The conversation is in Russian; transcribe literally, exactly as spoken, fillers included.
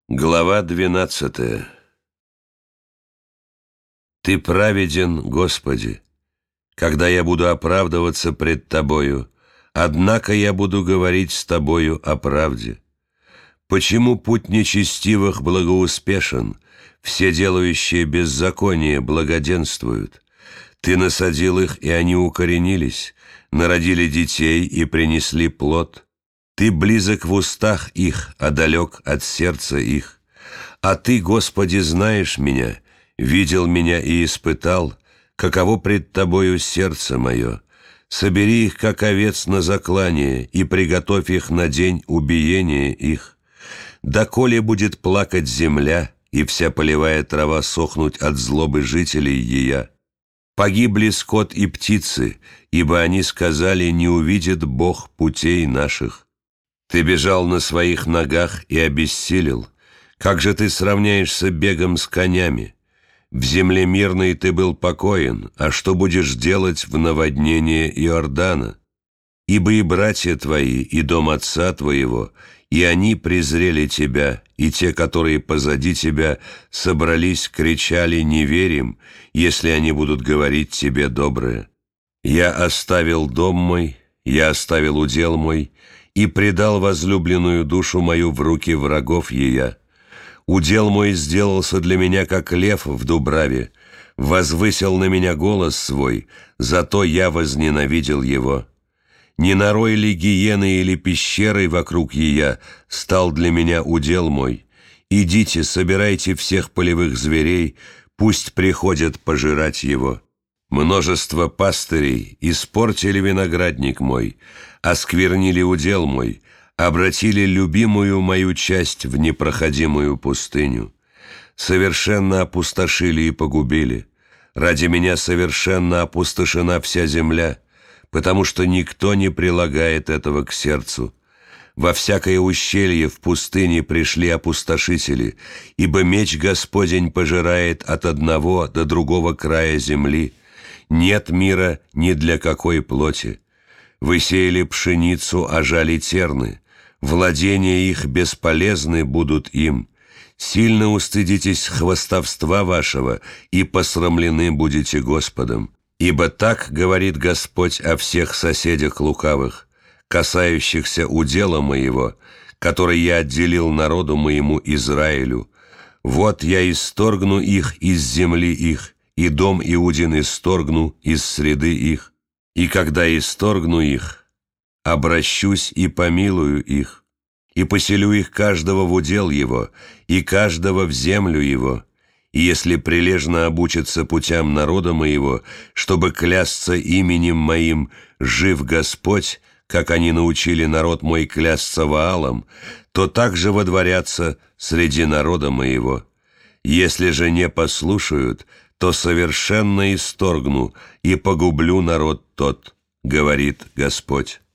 Глава двенадцатая. Ты праведен, Господи, когда я буду оправдываться пред Тобою, однако я буду говорить с Тобою о правде. Почему путь нечестивых благоуспешен, все делающие беззаконие благоденствуют? Ты насадил их, и они укоренились, народили детей и принесли плод. Ты близок в устах их, а далек от сердца их. А Ты, Господи, знаешь меня, видел меня и испытал, каково пред Тобою сердце мое. Собери их, как овец, на заклание, и приготовь их на день убиения их. Доколе будет плакать земля, и вся полевая трава сохнуть от злобы жителей ея? Погибли скот и птицы, ибо они сказали: не увидит Бог путей наших. Ты бежал на своих ногах и обессилел. Как же ты сравняешься бегом с конями? В земле мирной ты был покоен, а что будешь делать в наводнение Иордана? Ибо и братья твои, и дом отца твоего, и они презрели тебя, и те, которые позади тебя, собрались, кричали: не верим, если они будут говорить тебе доброе. Я оставил дом мой, я оставил удел мой, и предал возлюбленную душу мою в руки врагов ея. Удел мой сделался для меня, как лев в дубраве, возвысил на меня голос свой, зато я возненавидел его. Не нарой ли гиены или пещерой вокруг ея стал для меня удел мой? Идите, собирайте всех полевых зверей, пусть приходят пожирать его. Множество пастырей испортили виноградник мой, осквернили удел мой, обратили любимую мою часть в непроходимую пустыню. Совершенно опустошили и погубили. Ради меня совершенно опустошена вся земля, потому что никто не прилагает этого к сердцу. Во всякое ущелье в пустыне пришли опустошители, ибо меч Господень пожирает от одного до другого края земли. Нет мира ни для какой плоти. Вы сеяли пшеницу, а жали терны. Владения их бесполезны будут им. Сильно устыдитесь хвастовства вашего, и посрамлены будете Господом. Ибо так говорит Господь о всех соседях лукавых, касающихся удела моего, который я отделил народу моему Израилю. Вот я исторгну их из земли их, и дом Иудин исторгну из среды их. И когда исторгну их, обращусь и помилую их, и поселю их каждого в удел его, и каждого в землю его. И если прилежно обучатся путям народа моего, чтобы клясться именем моим, жив Господь, как они научили народ мой клясться Ваалом, то также водворятся среди народа моего. Если же не послушают, то совершенно исторгну и погублю народ тот, говорит Господь.